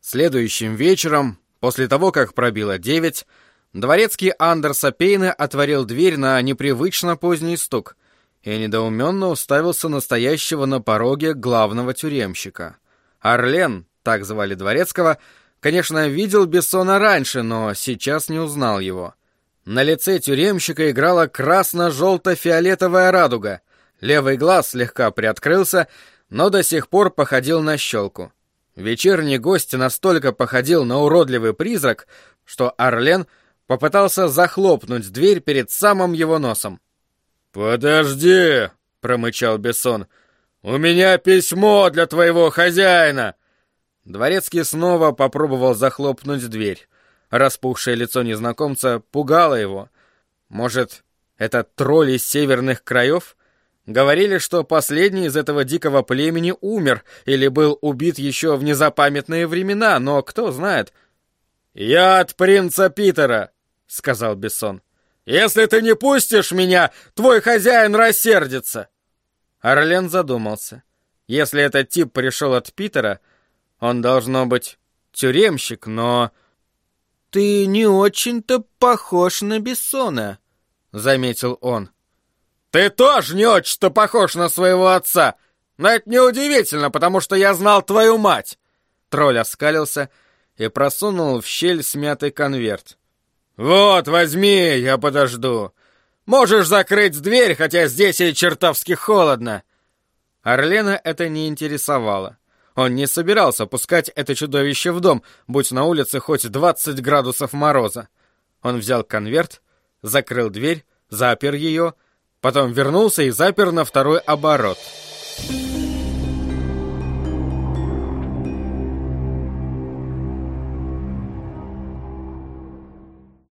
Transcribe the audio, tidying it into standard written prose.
Следующим вечером, после того, как пробило 9, дворецкий Андерса Пейна отворил дверь на непривычно поздний стук и недоуменно уставился на стоящего на пороге главного тюремщика. Арлен, так звали дворецкого, конечно, видел Бессона раньше, но сейчас не узнал его. На лице тюремщика играла красно-желто-фиолетовая радуга. Левый глаз слегка приоткрылся, но до сих пор походил на щелку. Вечерний гость настолько походил на уродливый призрак, что Арлен попытался захлопнуть дверь перед самым его носом. «Подожди!» — промычал Бессон. «У меня письмо для твоего хозяина!» Дворецкий снова попробовал захлопнуть дверь. Распухшее лицо незнакомца пугало его. Может, это тролль из северных краев? Говорили, что последний из этого дикого племени умер или был убит еще в незапамятные времена, но кто знает. «Я от принца Питера», — сказал Бессон. «Если ты не пустишь меня, твой хозяин рассердится». Арлен задумался. Если этот тип пришел от Питера, он должно быть тюремщик, но... «Ты не очень-то похож на Бессона», — заметил он. «Ты тоже не очень-то похож на своего отца, но это неудивительно, потому что я знал твою мать». Тролль оскалился и просунул в щель смятый конверт. «Вот, возьми, я подожду. Можешь закрыть дверь, хотя здесь и чертовски холодно». Арлена это не интересовало. Он не собирался пускать это чудовище в дом, будь на улице хоть 20 градусов мороза. Он взял конверт, закрыл дверь, запер ее, потом вернулся и запер на второй оборот.